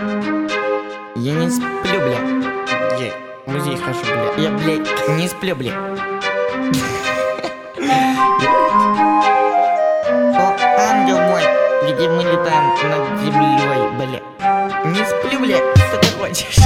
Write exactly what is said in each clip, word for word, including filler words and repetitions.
Я не сплю, бля. Я в музей хожу, бля. Я, блядь, не сплю, бля. О, ангел мой, где мы летаем над землей, бля. Не сплю, бля, что ты хочешь?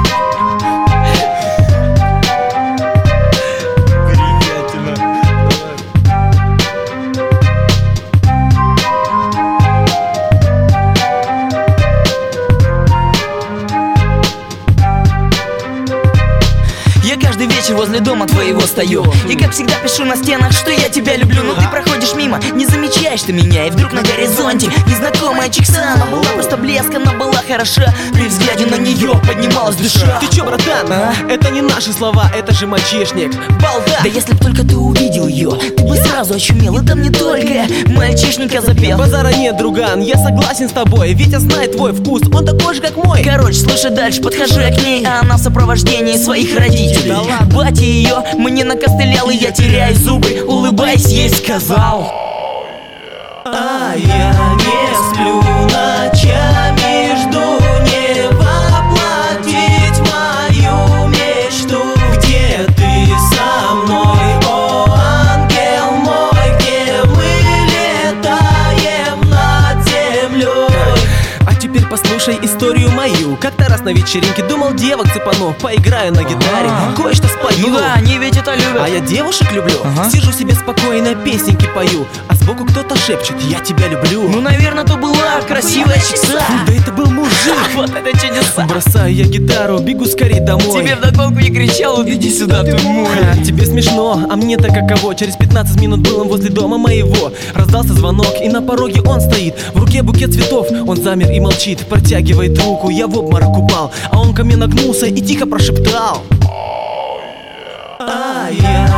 Я каждый вечер возле дома твоего стою и как всегда пишу на стенах, что я тебя люблю. Но ты проходишь мимо, не замечаешь ты меня. И вдруг на горизонте незнакомая Чиксана. Была просто блеск, она была хороша. При взгляде на нее поднималась душа. Ты чё, братан? А? Это не наши слова, это же мальчишник. Балда! Да если б только ты увидел ее, ты бы сразу очумел. Это мне только мальчишника запел. Базара нет, друган, я согласен с тобой. Витя знает твой вкус, он такой же, как мой. Короче, слушай дальше, подхожу я к ней, а она в сопровождении своих родителей. Да ладно. Батя ее мне накостылял, и я, теряя зубы, улыбаясь, ей сказал: а я не сплю ночами, жду не воплотить мою мечту. Где ты со мной, о ангел мой, где мы летаем над землей? А теперь послушай историю мою. Как-то раз на вечеринке думал девок цепану, поиграю на гитаре, кое-что спою. Ну да, они ведь это любят. А я девушек люблю, ага. Сижу себе спокойно, песенки пою, а сбоку кто-то шепчет: я тебя люблю. Ну, наверное, то была красивая чикса. Да это был мужик. Вот это чудеса. Бросаю я гитару, бегу скорей домой. Тебе вдогонку не кричал: иди сюда, ты мой. А, тебе смешно, а мне-то каково. Через пятнадцать минут был он возле дома моего. Раздался звонок, и на пороге он стоит. В руке букет цветов, он замер и молчит. Протягивает руку, я в обморок упал. А он ко мне нагнулся и тихо прошептал: а я